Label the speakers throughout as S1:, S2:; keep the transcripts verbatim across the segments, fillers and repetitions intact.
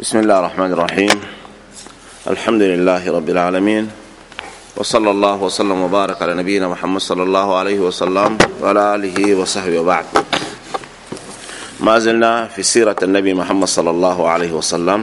S1: بسم الله الرحمن الرحيم. الحمد لله رب العالمين، وصلى الله وسلم وبارك على نبينا محمد صلى الله عليه وسلم وعلى آله وصحبه وبعد. ما زلنا في سيرة النبي محمد صلى الله عليه وسلم.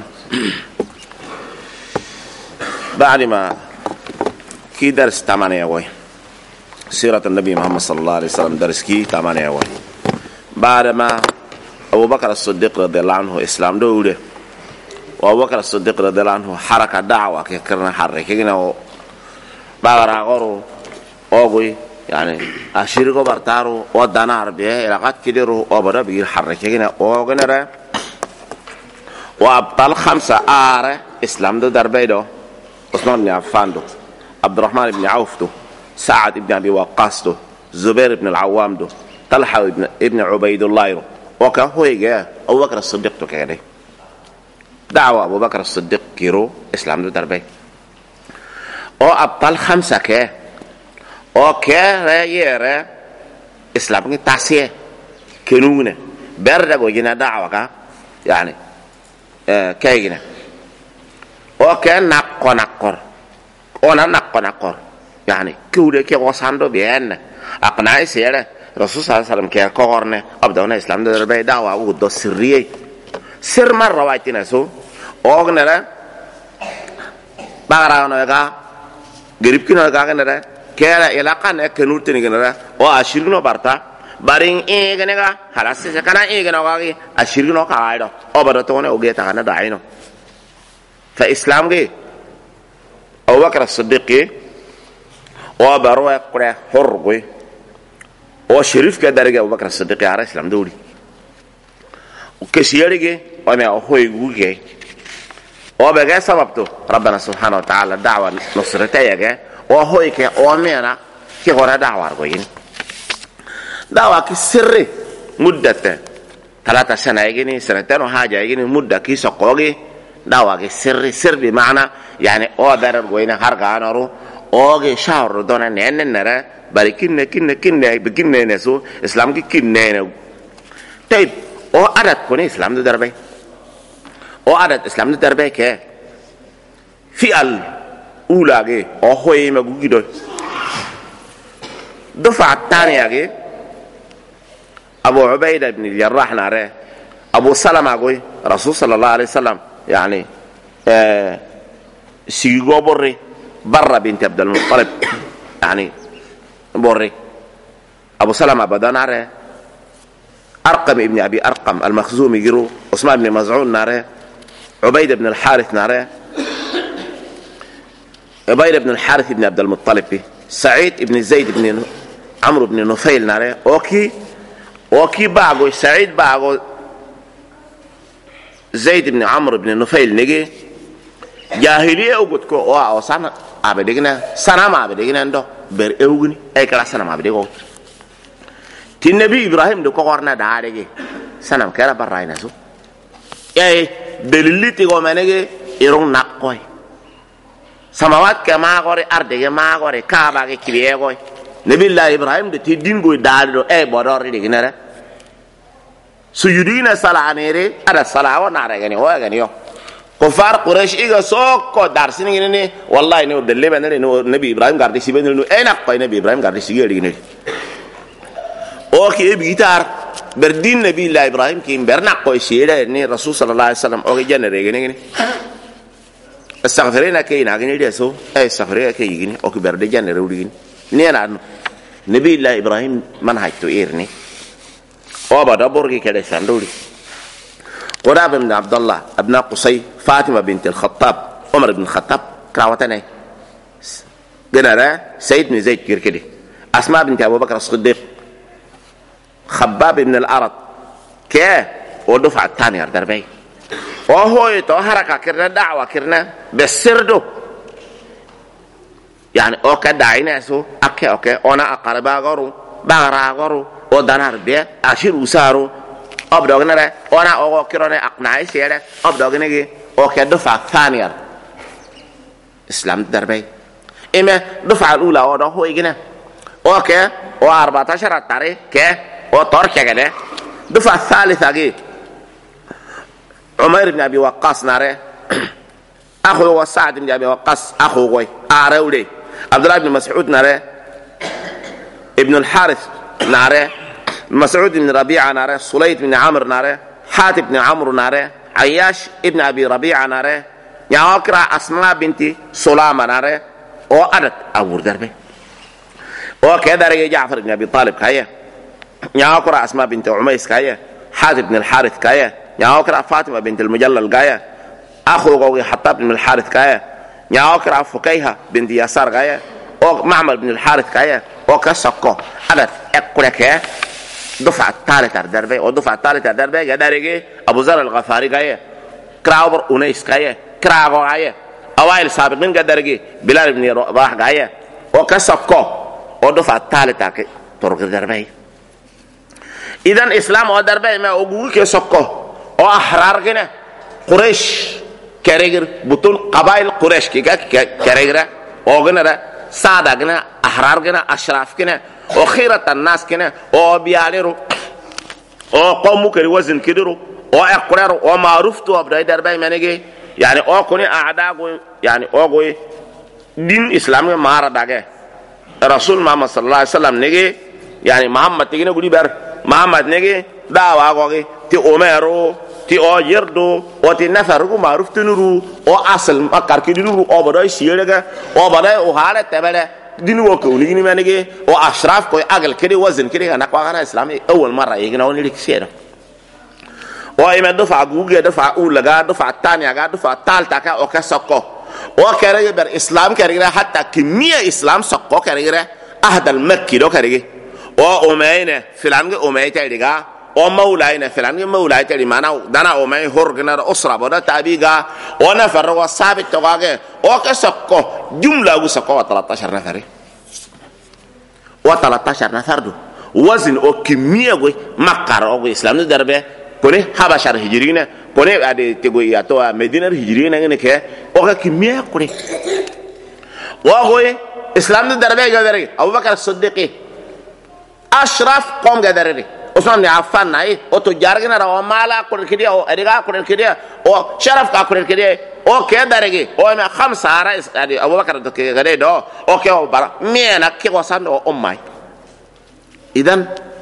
S1: بعد ما كي درس تمانية وي سيرة النبي محمد صلى الله عليه وسلم درس كي تمانية وي بعد ما أبو بكر الصديق رضي الله عنه إسلام دوله، وأبو بكر الصديق رضي الله عنه حركة دعوة كنا حركنا بغرا غرو أوغي يعني أشيركو برتارو ودنار بيه إلى قد كدرو وبدا بير حركنا أوغنرا وأبطال خمسة آر إسلام دو دربيدو: عثمان بن عفان دو، عبد الرحمن بن عوف دو، سعد بن أبي وقاص دو، زبير بن العوام دو، طلحة ابن ابن عبيد الله دو. وكهو يجا أبو بكر الصديق تو كده دعوة أبو بكر الصديق كيرو إسلام دو دربي أو أبطال خمسة كه أو كه رأيره إسلام كي تاسيه كنونه برد وجينا دعوة كا يعني اه كيجنا أو كه نقر نقر أو نقر نقر يعني كوده كي وصاندو بيان أقنعي سيره رسول صلى الله عليه وسلم كي كورنه أبدأنا إسلام دو دربي دعوة ودو سرية سر مرة وايتنا سو أغنى بغرانا يقع قريب كنا يقع كنا كلا يلاقان كنور تاني كنا أو أشيرنا برتا بارين إيه كنا خلاص سكنا إيه كنا قاعي أشيرنا كايدا أو برتونا أوجي تانا داينو. فإسلام كي أبو بكر الصديق كي أو بروه كره حرقه أو شريف كدرجة أبو بكر الصديق على إسلام دولي وكسيرجي وما هو يقولي أو بقى سببته ربنا سبحانه وتعالى دعوة نصرته يجا وهو يك أمينا كي هو دعوة أربعين دعوة كسر مدة ثلاثة سنة يجيني سنتين وحاجة يجيني مدة كي سقوقي دعوة كسر سر بمعنى يعني أو دار أربعين هرجعنا رو أو شهر دونا نين نرى بريكين كين كين بكين نسو إسلام كي كين نينو. طيب أو عدد كوني إسلام ده دربي أو عدد إسلام ده دربي كه في الأولى كه أو هو يما بوجيدو دفعة الثانية كه أبو عبيدة بن الجراح ناره أبو سلمة كوي رسول صلى الله عليه وسلم يعني آه سيجو بري برا بنت عبد المطلب يعني بري أبو سلمة بدأ ناره أرقم ابن أبي أرقم المخزومي جرو، عثمان بن مزعون ناره، عبيد بن الحارث ناره، عبيد بن الحارث بن عبد المطلب، سعيد بن زيد بن عمرو بن نفيل ناره، أوكي أوكي باعو سعيد باعو زيد بن عمرو بن نفيل نجي جاهلية وقتكو أو سنة عبدينا سنة ما عبدينا عنده بر أوغني أي كلا سنة ما عبديكو تي النبي إبراهيم دو كورنا دارجي سنام كلا براينا سو اي دليلتي غومانغي يرون نقوي سماوات كما غوري ارض كما غوري كعبه كبيه غوي نبي الله ابراهيم دي دين غوي دالدو اي بودور دي غنره سجودين صلانيري ada salawa naragani wagani yo kufar quraish iga sokko darsini ngini wallahi no delle benene no nabi ibrahim gardi sibeni no ena ko nabi ibrahim gardi sigeli ngini اوكي بيتار بردين نبي الله ابراهيم كي برنا كوي سيده ني رسول صلى الله عليه وسلم اوكي جن ريغني استغفرنا كي ناغني ديسو اي استغفرنا كي يغني اوكي برد جن رودين ني انا نبي الله ابراهيم منهجته ايرني او بدا بورغي كده ساندولي قراب بن عبد الله ابن قصي فاطمه بنت الخطاب عمر بن الخطاب كراوتني جنرا سيد بن زيد كده اسماء بنت ابو بكر الصديق خباب بن الأرض كه ودفع الثانية دربي وهو يتوهرك كرنا دعوة كرنا بسردو يعني أوكا دعينا سو أوكي أوكي أنا أقربا غرو بغرا غرو ودنار بيه أشير وسارو أبدو غنرة أنا أوكا كرنا أقنعي سيرة أبدو غنرة أوكي دفع الثانية إسلام دربي إما دفع الأولى وهو يجينا أوكي وأربعة عشر التاريخ كه وطرق كده دفع الثالثة كي عمير بن أبي وقاص ناره أخوه وسعد بن أبي وقاص أخوه أعرولي عبد الله بن مسعود ناره ابن الحارث ناره مسعود بن ربيعة ناره سليط بن عمرو ناره حاتم بن عمرو ناره عياش ابن أبي ربيعة ناره يعاقر أسماء بنت سلامة ناره وأدت أبو دربي وكذا رجع جعفر بن أبي طالب كاية يعاقر أسماء بنت عميس كاية حاتم بن الحارث كاية يعاقر فاطمة بنت المجلل كاية أخو حطاب بن الحارث كاية يعاقر فكيهة بنت يسار كاية ومعمر بن الحارث كاية وكسكو أدت أقول كاية دفعة الثالثة دربي ودفعة الثالثة دربي جدارجي أبو ذر الغفاري كاية كراوبر أنيس كاية كراغو كاية أوائل سابقين جدارجي بلال بن رباح كاية وكسكو ودفعة الثالثة ترك دربي إذن إسلام ودربي ما أقول كسكو وأحرار كنا قريش كريجر بطول قبائل قريش كي كريجر وغنرا سادة كنا أحرار كنا أشراف كنا وخيرة الناس كنا وبياليرو وقومو كري وزن كدرو وأقرارو ومعروفتو أبداي دربي منيجي يعني أو كوني أعداء يعني أو كوي دين إسلامي مارا داعي رسول محمد صلى الله عليه وسلم نيجي يعني محمد تيجي نقولي بر محمد نيجي دعوة كوي تي أميرو تي أو يردو أو تي نفرقو معروف تنورو أو أصل ما كاركيدنورو أو بداي سيرجع أو بداي أو حالة تبلا دين وكوني جيني منيجي أو أشراف كوي أقل كده وزن كده أنا كوانا إسلامي أول مرة يجي نقول لك سيرة وإما دفع جوجي دفع أول جا دفع الثانية جا دفع الثالثة كا أو كسكو وكرجة بر إسلام كرجة حتى كمية إسلام سكو كرجة أهد المكي دو كرجة وأمينة فلان أمينة تريجا ومولاينا فلان مولاي تري معنا دنا أمي هرجنا أسرة بنا تابيجا ونفر وثابت تواجه وكسكو جملة وسكو ثلاثة عشر نفر وثلاثة عشر نفر دو وزن أو كمية وي مكر أو إسلام دربه كونه حبشة الهجرينة كونه ada تقولي atau مدينة الهجرينة ini ke oke kimia kone وهو إسلام دربه جداري أبو بكر الصديق أشرف قوم جداري عثمان بن عفان ناي أو تجار كنا روا مالا كل كده أو أديكا كل كده أو شرف كا كل كده أو كداري أو ما خمسة عرا أبو بكر كده ده أو كأو برا مينا كي وصان أو أمي إذن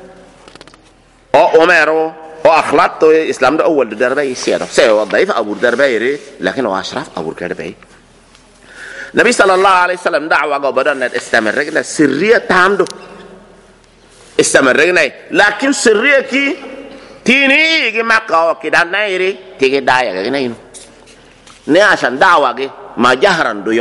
S1: أو أميرو وأخلاق تو إسلام ده أول دربي سيرة سير ضعيف أبو دربي لكنه أشرف أبو دربي النبي صلى الله عليه وسلم دعوة قبضنا استمر رجلا سرية تامدو استمر رجلا لكن سرية كي تيني يجي مكة وكذا نايري تيجي دايا كذا ناينو نه عشان دعوة كي ما جهران دويو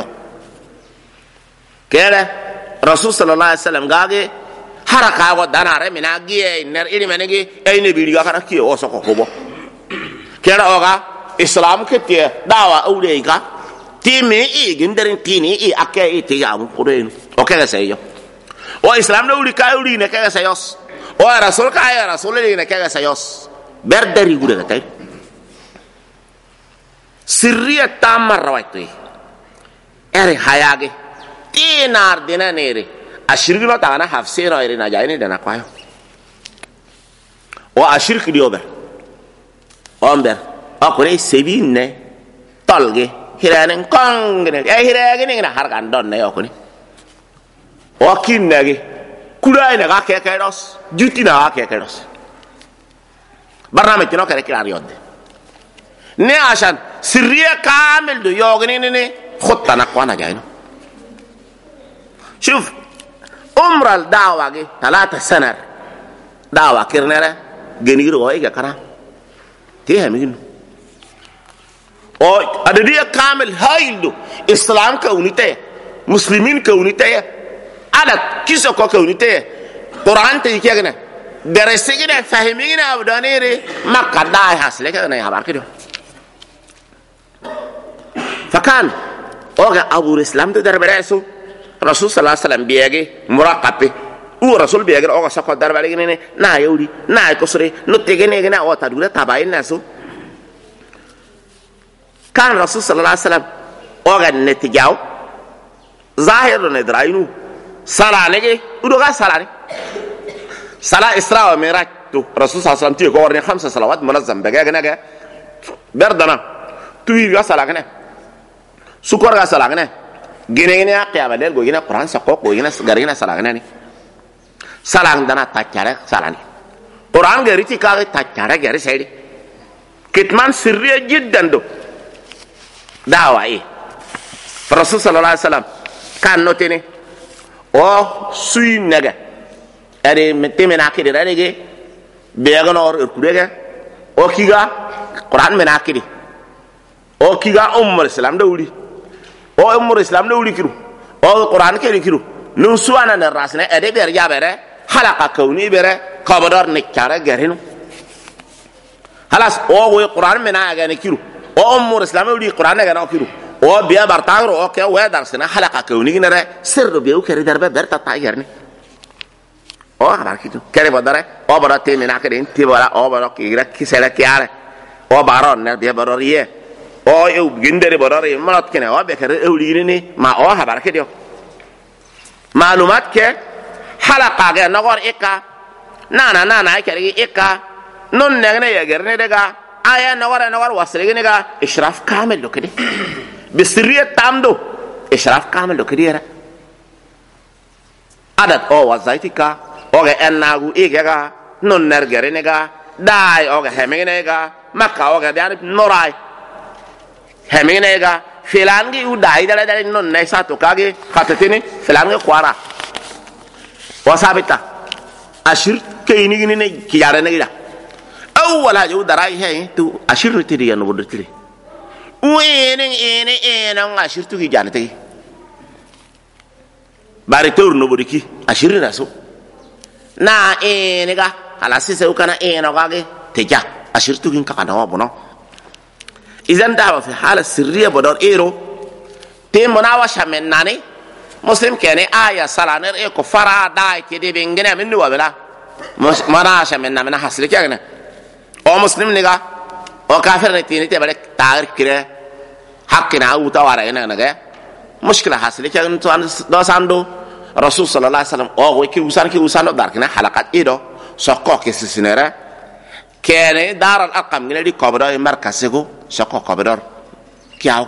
S1: كذا رسول صلى الله عليه وسلم قال haraka go danare mina giye ner iri menegi ay ne bidiga kana ki o soko hobo kera oga islam ke tie dawa awle ga timi i ginderin tini i akke i ti yamu kuren o kega sayo o islam no uri ka uri ne kega sayos o rasul ka ya rasul ne kega sayos berdari gure tay sirriya tamar rawaitu ere hayage tinar dinanere ashirki lo tagana hafsira iri na jaini dana kwayo o ashirki diobe omber akure sebinne tolge hiranen kongne e hirage ni na harkan don ne okuni o kinnege kulay na ga kekeros jutina ga kekeros barnamij no kare kilar yodde ne ashan sirriya kamil do yogni ne khutta na kwana jaino shuf عمر الدعوة جي ثلاثة سنة دعوة كرنرة جنيرو هاي كنا تيه مين أو أدري كامل هايلدو إسلام كونيته مسلمين كونيته عدد كيسو كونيته قرآن تيجي كنا درسينا فهمينا أبدانيري ما كداي حاصل كنا يا باركيدو فكان أوجا أبو الإسلام تدرب رأسه رسول صلى الله عليه وسلم بيجي مراقبة هو رسول بيجي أوجا سكوا درب عليه كني نا يودي نا يكسره نتيجة كنا أو تدور تباين ناسو كان رسول صلى الله عليه وسلم أوجا نتيجاو ظاهر ندراينو صلاة نجي ودوغا صلاة صلاة إسراء ومعراج تو رسول صلى الله عليه وسلم تيجي قارن خمسة صلوات منظم بجا كنا berdana tuwi ga salagne sukor ga salagne gine gine qiyama del go gine qur'an sa ko go gine garina salagne ni salang dana tacare salani qur'an ga riti ka tacare gari saydi kitman sirriya jiddan do dawa e rasul sallallahu alaihi wasallam kan notene o suy naga ade metemena kidi radege beganor kurege o kiga qur'an mena kidi o kiga ummul islam dawli o ummul islam dawli kiru o qur'an kidi kiru nun suwana na rasne ade ber jabere halaka kawni bere kabador ne kara garinu halas o wo qur'an mena ga ne kiru o ummul islam dawli qur'an ga na kiru o biya bartagro o ke wa darsina halaka kawni nare sirru biu kere darbe berta tagerni o habar kitu kere bodare o bara temina kere inti bara o bara kigra kisela kiare o baron ne biya baroriye o eu gindere barori malat kene o be kere eulirini ma o habar kidio malumat ke halaka ga nagor ika nana nana kere ika non ne ya gerne daga aya nagor nagor wasre ne ga ishraf kamil lo kede bisiriyat tamdo ishraf kamil lo kede adat o wazaitika oge ennagu igega non nergere nega dai oge hemenega makka oge biar norai hemenega filangi u dai dala dala non nei sato kage khatatini filangi kwara wasabita ashir kayni ni ne kiyare ne ida awwala ju darai he tu ashir tiri ya no bodtiri uene ene ene ashir tu ki janate bari tour no bodiki ashir raso na enega ala sise ukana eno gage teja ashirtu kin kaka dawa bono idan dawa fi hala sirriya bodor ero te monawa shamen nani muslim kene aya salaner e ko fara dai ke de bengene min wa bela mana shamen na mana hasle kene o muslim niga o kafir ne tini te bare tar kire hakina uta wara ena naga mushkila hasle kene to do sando rasul sallallahu alaihi wasallam o ko ki usan ki usan dar kina halakat ido sokko ke sisinere kene daral aqam ngene di kobdo e markasego sokko kobdo kiaw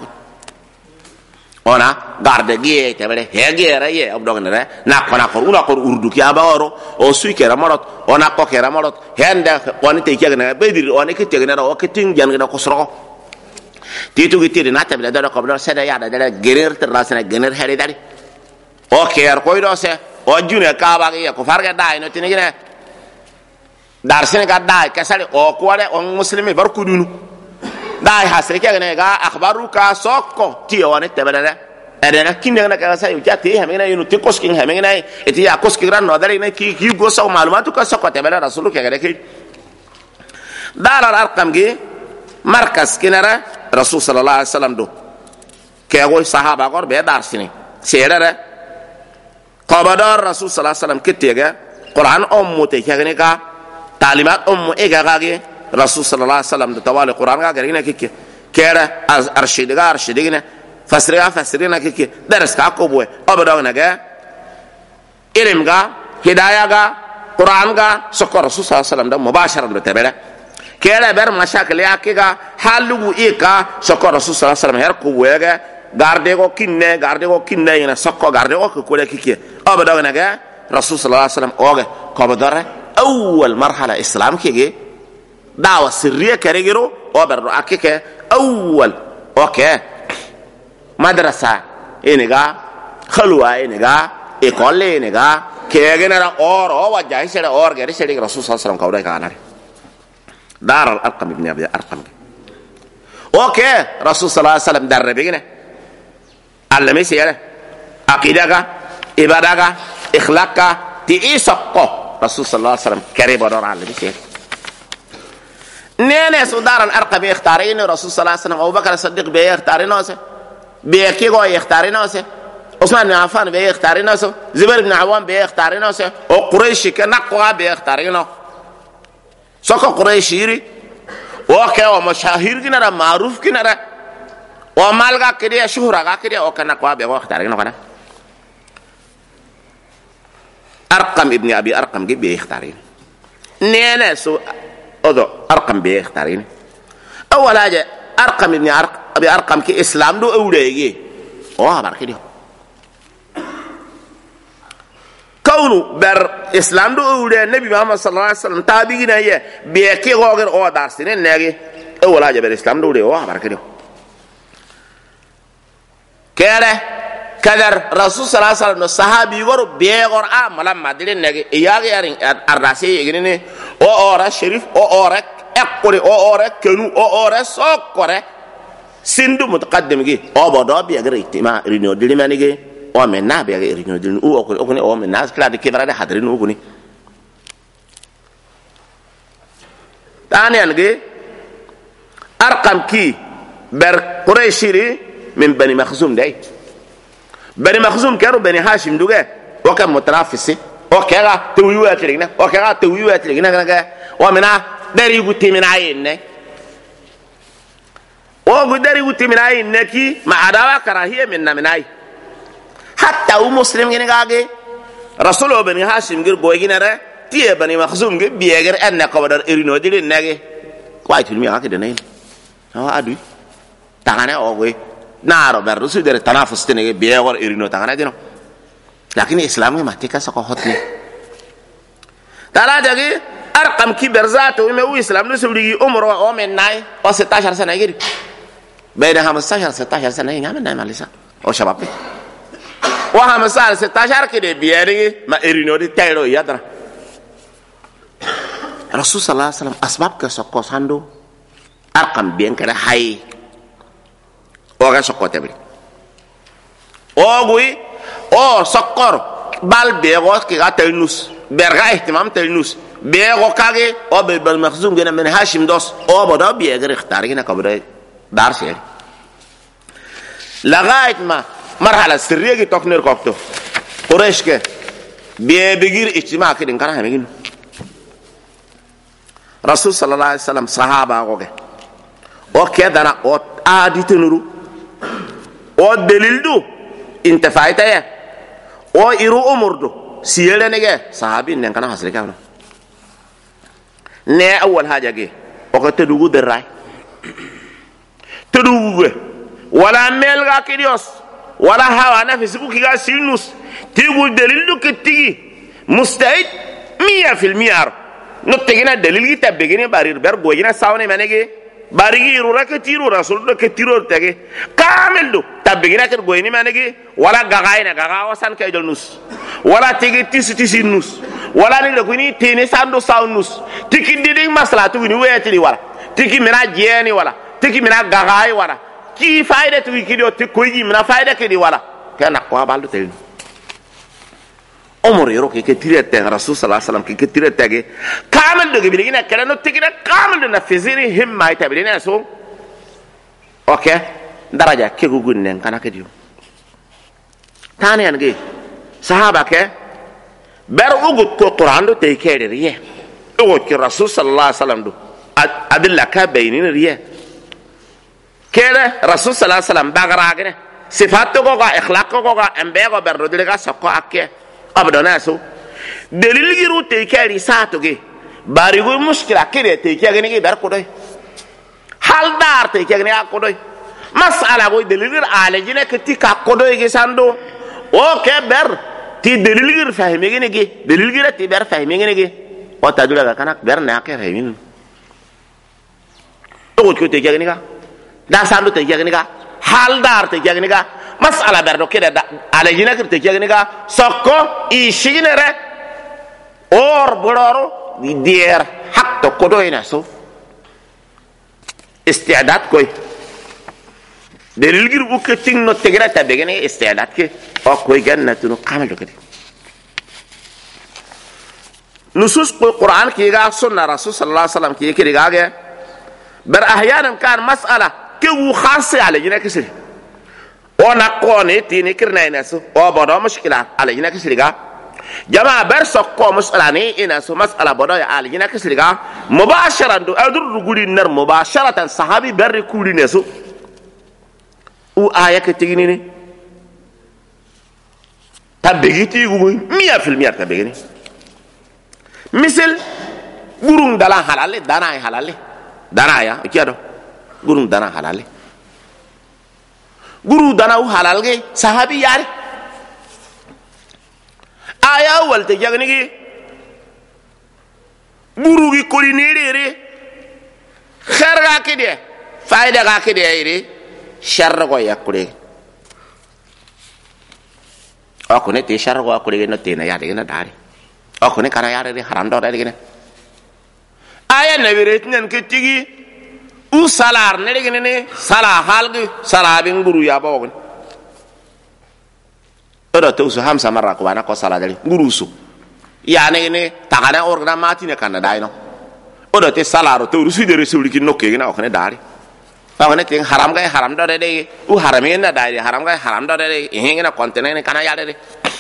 S1: ona garde gie tebere hegere ye obdognere na kona ko una ko urdu ki abaro o suikera morot ona ko kera morot hende woni te kegene bedir oni ki tegene o ki ting jangena ko soro titu ki tiri na tabele do ko do seda ya da gerer terasna gener hede dali o ker ko do se o june ka ba ye ko farga dai no tinigine dar sene ga dai kasale o ko wale on muslimi bar kudunu dai hasre ke ne ga akhbaru ka sokko ti woni tebele edena kinne na ka sa yu jati hamina yunu ti koskin hamina eti ya koski ran no dare ne ki ki go sa malumatu ka sokko tebele rasulu ke ga ke dar al arqam gi markas kinara rasul sallallahu alaihi wasallam do ke go sahaba gor be dar sine serere qabadar rasul sallallahu alaihi wasallam kitega qur'an ummu te kagene ka talimat ummu e ga gage rasul sallallahu alaihi wasallam de tawali qur'an ga garina kike kera az arshid ga arshidine fasriga fasrina kike dars ka ko boy obadawna ga ilim ga hidayah ga qur'an ga sokor rasul sallallahu alaihi wasallam da mubasharan be tebere kera ber mashakil yakiga halugu ika sokor rasul sallallahu alaihi wasallam her ko boyga garde ko kinne garde ko kinne ina sokko garde ko ko le kike obadawna ga rasul sallallahu alaihi wasallam oge ko badare awwal marhala islam kige dawa sirriya karegero oberro akike awwal okay madrasa eniga khalwa eniga ekole eniga kegenera oro wajah sere or gere sere rasul sallallahu alaihi wasallam kawda kanare dar al arqam ibn abi arqam okay rasul sallallahu alaihi wasallam darbe gene allame sere aqidaga ibadaga ikhlaqa ti isaqo rasul sallallahu alaihi wasallam kare bodor allame sere nene sudar al arqam ikhtarin rasul sallallahu alaihi wasallam abubakar as-siddiq be ikhtarin ose be kigo ikhtarin ose usman bin affan be ikhtarin ose zubair ibn awam be ikhtarin ose o quraish ke naqwa be ikhtarin ose soko quraishiri o ke o mashahir kinara maruf kinara o malga kiriya shuhra ga kiriya o kana kwa be ikhtarin kana arqam ibn abi arqam ge be ikhtarin nene so odo arqam be ikhtarin awal haja arqam ibn arqam abi arqam ki islam do awrege o habar kidi kawnu ber islam do awre nabi muhammad sallallahu alaihi wasallam tabi gina ye be ke goger o dar sinen nege awal haja ber islam do awre o habar kidi kere kadar rasul sallallahu alaihi wasallam sahabi gor be gor a malam madire nege yagi yarin ardase yegine o ora sharif o ora ekore o ora kenu o ora sokore sindu mutaqaddim gi o bodo bi agre itima rino dilimani gi o menna bi agre rino dilin o ko ko ne o menna skla de kibara de hadrin o guni tani ange arqam ki ber qurayshiri min bani makhzum dai bani makhzum kero bani hashim duge o kam mutrafisi o kera tuwiwa tirigna o kera tuwiwa tirigna ga o mena dari guti mina yinne o gu dari guti mina yinne ki ma adawa karahiya minna minai hatta u muslim gine gage rasul bani hashim gir boy gine re tiye bani makhzum ge biyeger anna qabadar irino dilin nage kwai tulmi ake de nay awa adu tagana o go naro ber rusu dere tanafus tene biyeger irino tagana dino lakin islam ma tika sako hotni tala jagi arqam ki berzato me u islam no suri umr o men nay o sixteen sana giri bayda خمستاشر ستاشر sana ngam nay malisa o shabab o خمستاشر ستاشر ke de biyeri ma irino di tayro yadra rasul sallallahu alaihi wasallam asbab ka sako sando arqam bien kala hay o ga sako tabri o gui o sokor bal be go ki ga telnus berga ihtimam telnus be go kage o be bal makhzum gena men hashim dos o bodo be gar ikhtar gena kabra dar se lagaet ma marhala sirriye ki tokner kokto quraish ke be bigir ijtima ke din kana hamigin rasul sallallahu alaihi wasallam sahaba go ge o kedana o aditenuru o delildu intafaita ya o iru umurdu siyele nege sahabi nen kana hasle kana ne awal haja ge o ko tedugu deray tedugu wala melga kidios wala hawa nafsi ku kiga sinus tigu dalilu kitigi mustahid mia fil miyar no tegina dalil kita begini barir ber gojina sawne manege barigi ru rakatiru rasul do ketiro tege kamel do tabigina ker goyni manege wala gagaina gaga wasan kay do nus wala tege tisi tisi nus wala ni ko ni tene sando saunus tiki didi maslatu ni wetli wala tiki mina jeni wala tiki mina gagai wala ki faida tu kidio tiko yi mina faida kedi wala kana ko balu tel umur yoro ke ketire te rasul sallallahu alaihi wasallam ke ketire tege kamel do gibi na kala no tiki na kamel do na fiziri himma ita bi na so okay daraja ke gugun nen kana kedio tani an ge sahaba ke ber ugut ko quran do te kede riye o ki rasul sallallahu alaihi wasallam do adilla ka baynin riye kede rasul sallallahu alaihi wasallam bagaragene sifat ko ga akhlaq ko ga ambe ko ber do diga sakko akke abdona so delil giru te kedi sato ge bari go muskila kede te kede ni ber ko doy hal dar te kede ni ko doy masala go delil alejine ke ti ka ko doy ge sando o ke ber ti delil gir fahimi gene ge delil gira ti ber fahimi gene ge o ta dula kana ber na ke fahimi to ko te jagni ga da sando te jagni ga hal dar te jagni ga masala ber do kede da ala jina ke te jagni ga sokko i shiginere or bororo di der hakto ko do ina so istiadat koy delil gir bu ke ting no tegra ta begene istiadat ke o koy gannatu no qamal kedi nusus qur'an ki ga sunna rasul sallallahu alaihi wasallam ki kedi ga ga bar ahyanan kan mas'ala ke wu khasi ala jina ke sir ona qoni tini kirna ina so o bodo mushkila ala jina ke sir ga jama bar sokko mas'ala ni ina so mas'ala bodo ya ala jina ke sir ga mubasharan do adur guri nar mubasharatan sahabi bar kuli ne so u aya ke tigini ni tabegiti gugu mia fil mia tabegini misal burung dalam halal dana halal dana ya kiado gurung dana halal guru dana u halal ge sahabi yare aya walte jagni gi guru gi koli nere kharga kide faida ga kide ire sharra go yakure akone te sharra go akure no te na yare na dare akone kana yare ri haram do dare gene aya nabire tinen ke tigi u salar ne gene ne sala halgi sala bin guru ya ba wogne odo to su hamsa marra ko bana ko sala dare guru su ya ne ne tagana organa mati ne kana dai no odo te salaro to rusu de resuli ki nokke gina okne dare okne te haram ga haram do de u harame na dai haram ga haram do de hingena kontene ne kana ya de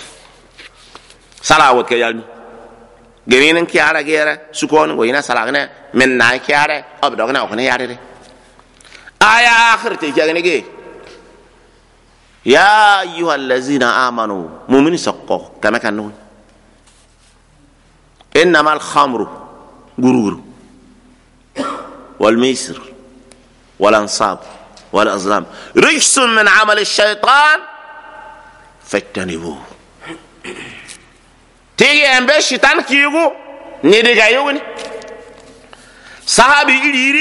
S1: sala wot ke yalni gewenen kiara gera sukon go ina sala ne men na kiara obdo gina okne ya de aya akhir te jagene ge ya ayyuhallazina amanu mu'min saqqa kama kanu إنما الخمر غرور والميسر والأنصاب والأزلام رجس من عمل الشيطان فاجتنبوه تيجي أم الشيطان كيغو نديغا يوغني صحابي إليري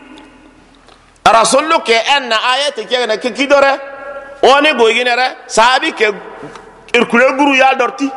S1: رسول الله أن آيات كيغنا كيدورة وني بوغينة صحابي كي إركولي غرو يالدورتي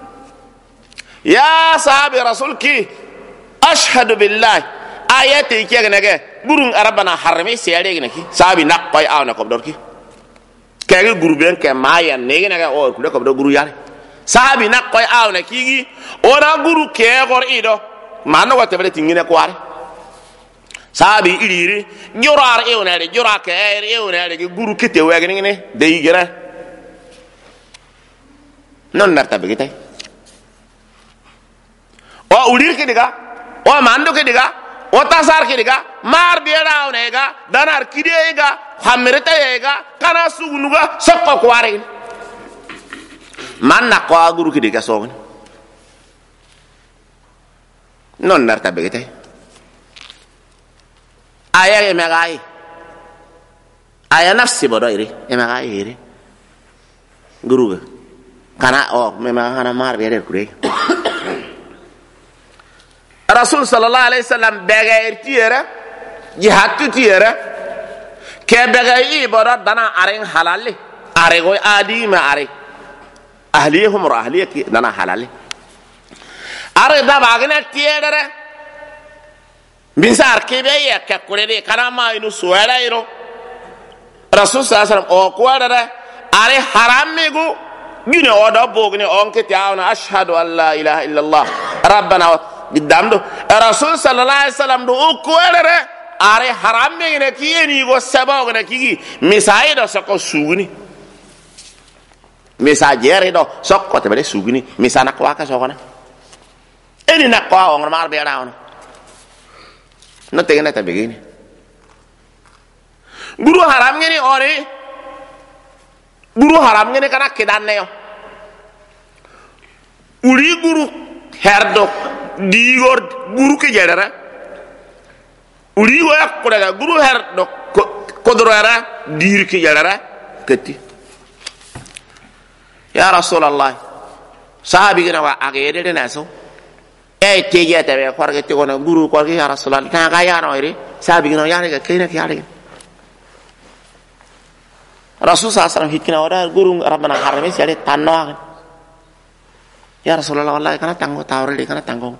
S1: يا صحابي رسول كي أشهد بالله آياتي كي نجى برون أربنا حرمي سياري نكى صحابي نقاي أو نكب دوركي كي غروبين كي مايا نيجي نجى أو كله كب دور غرو ياري صحابي نقاي أو نكى أنا غرو كي غور إيدو ما نقول تبرة تيجي نكواري صحابي إليري جرار إيو نادي جرار كير إيو نادي غرو كتير وعجني نه داي جرا نون نرتبه كتاي o ulir ke diga o mando ke diga o tasar ke diga mar biera onega danar kidega hamereta yega kana sugunuga sokko kware man na ko aguru ke diga sogon non narta begete aya e megai aya nafsi bodo iri e megai iri guruga kana o me kana mar biera kure رسول صلى الله عليه وسلم بغير تيرا جهات تيرا كي بغير برا دنا أرين حلال أرين غوي آدي ما أرين أهليهم را أهليه كي دنا حلال أرين دا بعدين تيرا بنسار كي بيا كقولي كنا ما إنه سوالة إنه رسول صلى الله عليه وسلم أقوال ده أرين حرام ميغو جيني أودا بوغني أنك تعاون أشهد أن لا إله إلا الله ربنا قدام دو الرسول صلى الله عليه وسلم دو كويره are haram me ne kiyeni go sabo ne kigi misai do soko sugni misajere do soko te bele sugni misana kwa ka soko na eni na kwa on mar be rawo no te gena ta begini guru haram ngeni ore guru haram ngeni kana kidan ne yo uri guru herdo digor guru ke jedara uri go yakko guru herdo kodorara dir ke jedara keti ya rasulullah sahabi gina wa agede de naso e teje tabe korge te gono guru korge ya rasulullah ta ga ya no ire sahabi gina ya ne ga kene ke yare rasul sallallahu alaihi wasallam hikina ora guru rabbana harame sale tanno ya rasulullah wallahi kana tanggo tawre de kana tanggo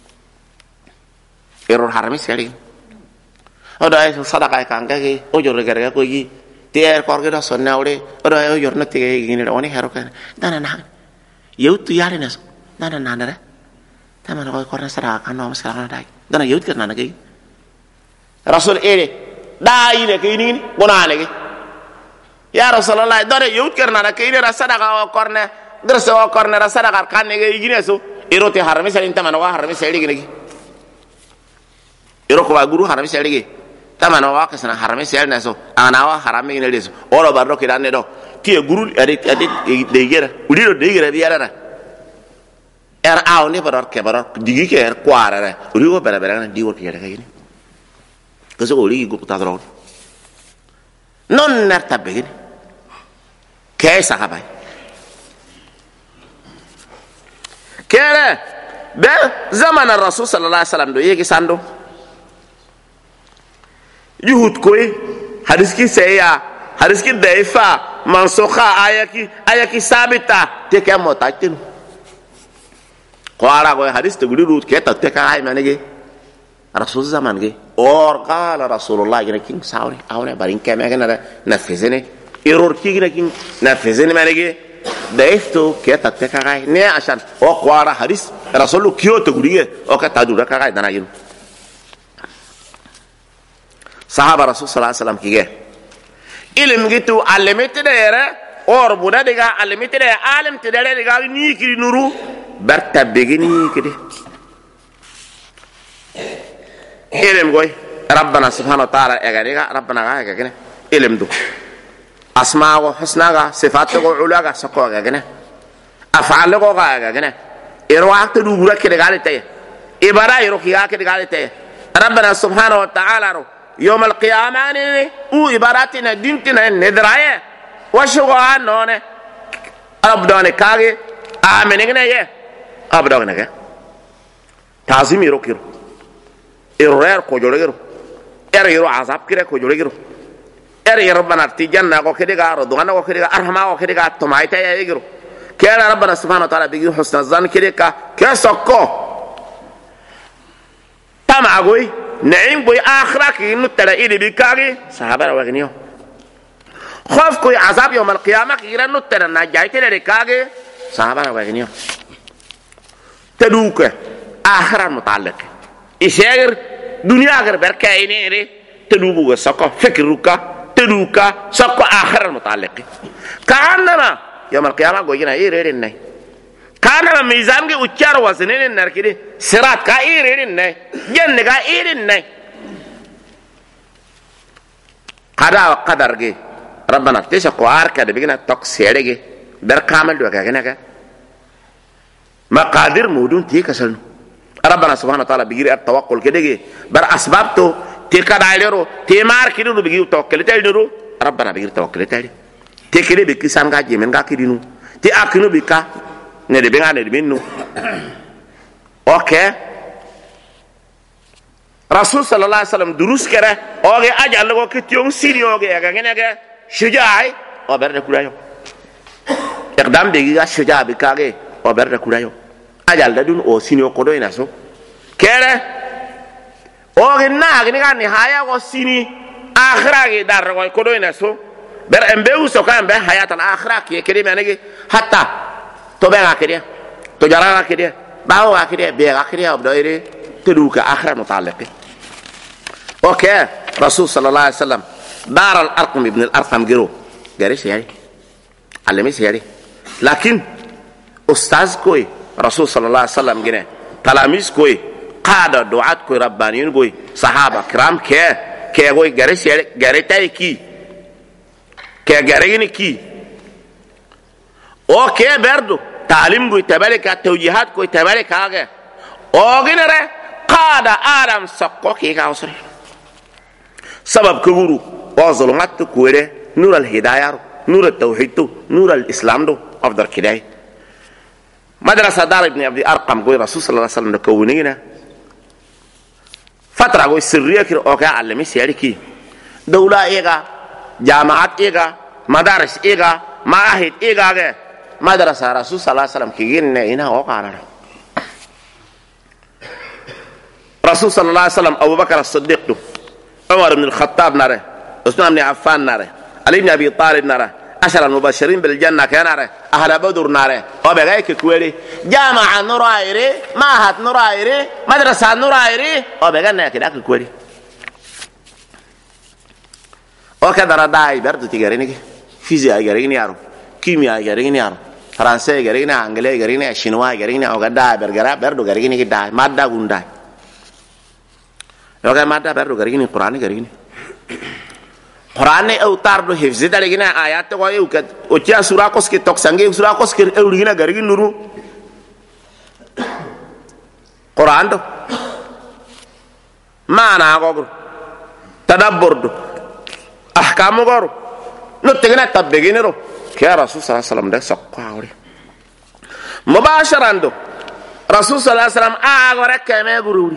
S1: error harami sekali oda ay sadaka kanga ki ojor regara ko yi ter korge do sonna ore oda ojor na tige gini oni hero kan dana na yeutu yare nas dana na na tamana ko korna sadaka no masala dai dana yeut kan na ke rasul ere dai ne ke ni bonane ke ya rasulullah dare yeut kan na ke ire sadaka ko korna درس او كورنر صدقه كان نيجي يجينسو ايروتي حرمي سالين تمانو حرمي سالي غني ايروكو باغورو حرمي سالي غي تمانو واكسنا حرمي سالي نسو انا وا حرمي غني ديسو اورو بارو كي دان دو كي غورو ادي ادي ديغيرا وديرو ديغيرا ديارا er aw ni baror ke baror digi ke er kwara re urigo bere bere na diwo ke re kayini kaso ori go ta dro non narta begini kay sahabay kere be zaman ar-rasul sallallahu alaihi wasallam do yegi sando yuhut koy hadis ki seya hadis ki daifa mansukha ayaki ayaki sabita te kemo tatin qara go hadis te gudurut ke ta te ka ay manege rasul zaman ge or qala rasulullah gene king sawri awne barin keme gene nafizene error ki gene king nafizene manege daifto ke ta te ka ay ne ashan o qara hadis rasul kiyo te gudige o ka tadura ka ay dana yin sahaba rasul sallallahu alaihi wasallam kige ilim gitu alimite dere or buda diga alimite de alim te dere diga ni kiri nuru barta begini kidi ilim goy rabbana subhanahu wa ta'ala ega diga rabbana ga ega gene ilim du asma'u husnaga sifatu ulaga sako ga gene af'al go ga ega gene irwaqtu du bura kidi ga te ibara yiro ki ga kidi ga te rabbana subhanahu wa ta'ala ro يوم القيامة او عباراتنا دينتنا ندرايه وشغوا نونه ابدون كاغي امنغنا يه ابدون كا تعظيم يروكير ايرور كوجوريرو ار يرو عذاب كده كوجوريرو ار ربنا تجنا كو كدغا ردوانا كو كدغا ارحما كو كدغا تمايتا يغيرو كان ربنا سبحانه وتعالى بيجي حسن الظن كده كسكو تماغوي نعيم بوي آخرك إنه ترى إلي بكاري صحابة وغنيو خوف كوي عذاب يوم القيامة كيرا إنه ترى نجايت لركاغي صحابة وغنيو تدوك آخر المتعلق إشير دنيا غير بركايني إري تدوك سكو فكرك تدوك سكو آخر المتعلق كأنما يوم القيامة قوينا إيه ريرين ناي كان ميزان کے اچار وزنين نركدي صراط کا ايرين ناي جن کا ايرين ناي قضاء وقدر کے ربنا تشق وارك بينا تقصيرك بر كامل دو كاغنا مقادير مودون تي كسل ربنا سبحانه وتعالى بيغير التوكل كده بر اسباب تو تي كدايرو تي مار كيدو بيغير توكل تايدو ربنا بيغير توكل تايدي تي كده بكيسان غا جيمن غا كيدينو تي اكنو بيكا ne de benga ne de minnu okay rasul sallallahu alaihi wasallam durus kere oge ajal go kityon siri oge ga ngene ga shujai o berde kulayo iqdam de ga shujaa bi kage o berde kulayo ajal da dun o sini ko do ina so kere oge na ga ni ga ni haya go sini akhira ge dar go ko do ina so ber embe uso kan be hayat al akhirah ke kede manege hatta to be akhiria to jara akhiria bawo akhiria be akhiria obdo ire teduka akhira mutallaqi okay rasul sallallahu alaihi wasallam dar al arqam ibn al arqam giro gari shari alimi shari lakin ustaz koy rasul sallallahu alaihi wasallam gine talamis koy qada duat koy rabbaniyin koy sahaba kiram ke ke koy gari shari gari tay ki ke gari ni ki okay berdo تعليم كوي تبارك توجيهات كوي تبارك حاجة أوجنره قادة آدم سقوكي كاوسري سبب كبرو وظلمات كويره نور الهداية نور التوحيد نور الإسلام دو أفضل كده مدرسة دار ابن عبد الأرقم كوي رسول صلى الله عليه وسلم نكونينا فترة كوي سرية كده أوكي علمي سياركي دولة إيجا جامعات إيجا مدارس إيجا معاهد إيجا مدرسة رسول صلى الله عليه وسلم كيجين هنا وقعنا رسول صلى الله عليه وسلم أبو بكر الصديق دو عمر بن الخطاب نره عثمان بن عفان نره علي بن أبي طالب نره عشر المبشرين بالجنة كان نره أهل بدر نره وبغايك كويري جامعة نرايري معهد نرايري مدرسة نرايري وبغانا كده كويري وكذا رداي برضو تجاريني فيزياء جاريني يارو كيمياء جاريني يارو فرنسي جاريني انجلي جاريني شينوا جاريني او غدا برغرا بردو جاريني كدا ماده غوندا لو كان ماده بردو جاريني قران جاريني قران او تاردو حفظ دارينا ايات كو يو كد اوتيا سورا كوس كي توك سانغي سورا كوس كي اورينا جاريني نورو قران دو ما انا غوغ تدبر دو ahkamu goro no tegna tabbeginero ke rasul sallallahu alaihi wasallam da saqqawri mubasharan do rasul sallallahu alaihi wasallam a gore keme gururi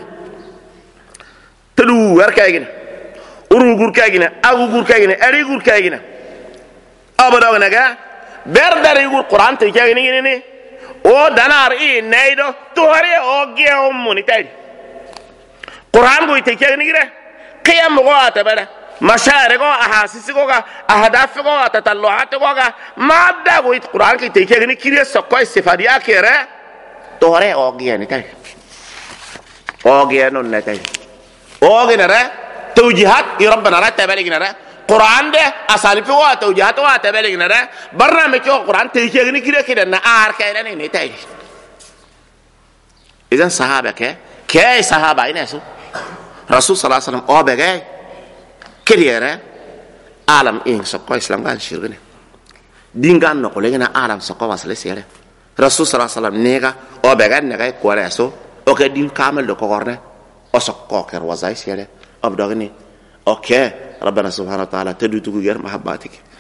S1: telu war kaygina uru gur kaygina agu gur kaygina ari gur kaygina abado naga berdari gur qur'an te kaygina ni o danar i neido tore o ge o monitari qur'an go te kaygina gire qiyam go atabara mashari go ahasisi go ga ahdaf go atatalluhat go ga madda go qur'an ke te kaygina kire sokko istifadi akere tore o ge ni tay o ge non ne tay o ge nare توجيهات ربنا رتب علينا ده قران ده اساليب و توجيهات و رتب علينا ده برنامج القران تيجي كده كده نا ار كده ني تاي اذا صحابه كه كه صحابه ينسو رسول صلى الله عليه وسلم او بغاي كريره عالم ان سكو اسلام قال شيرغني دينغان نكو لغنا عالم سكو واسله سيره رسول صلى الله عليه وسلم نيغا او بغاي نغاي كوريسو او كدين كامل دو كورنه او سكو كر وزاي سيره أبدأني أوكي ربنا سبحانه وتعالى تدو تقول محباتك